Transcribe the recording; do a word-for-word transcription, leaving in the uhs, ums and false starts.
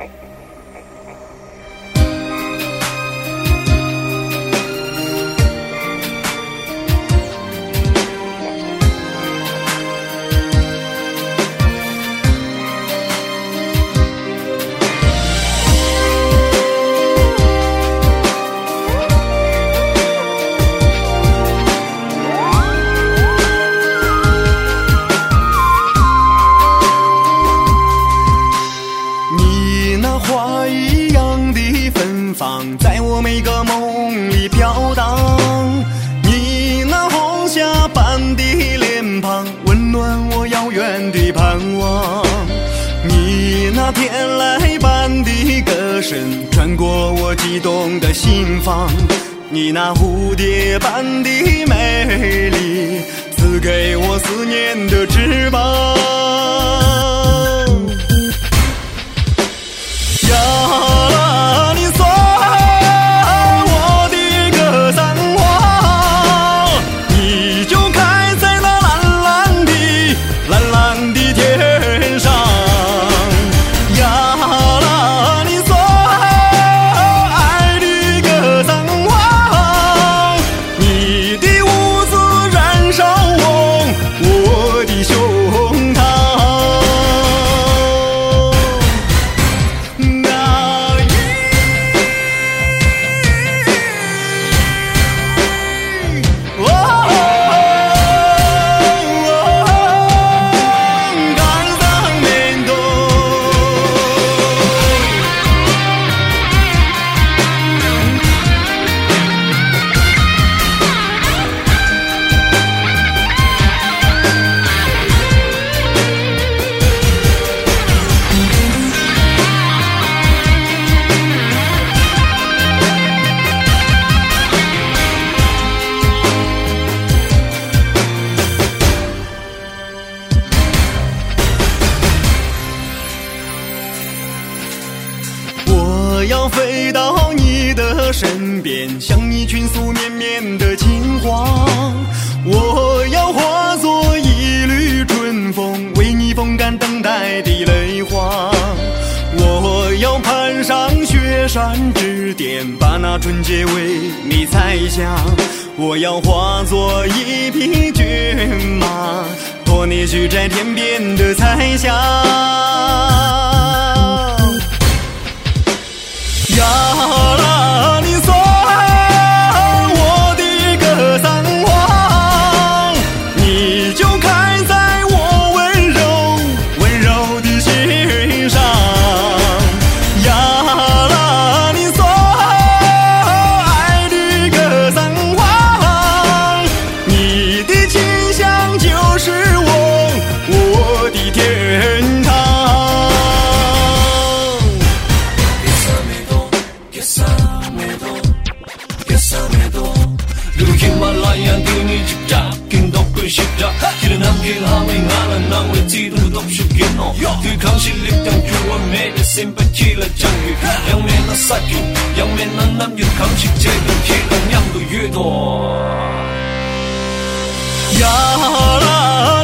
在我每个梦里飘荡，你那红霞般的脸庞温暖我遥远的盼望，你那天籁般的歌声穿过我激动的心房，你那蝴蝶般的美丽赐给我思念的翅膀。呀，你算我的格桑花，你就开在那蓝蓝的蓝蓝的天上。呀啦，你算爱的格桑花，你的舞姿燃烧我我的胸膛。我要飞到你的身边，向你倾诉绵绵的情话。我要化作一缕春风，为你风干等待的泪花。我要攀上雪山之巅，把那春节为你采下。我要化作一匹骏马，驮你去摘天边的彩霞。呀啦，你算我的格桑花，你就开在我温柔温柔的心上。呀啦，你算爱的格桑花，你的清香就是我我的天堂。히말라야 등이 집잡긴 덕분 십자 길은 함께 하밍하는 난 외지도 덥슈긴 어 그 강실릭당 주원 매일 심바키라 장기 양면나 쌓기 양면나 남긴 강식 제금 길은 양도 유도 야라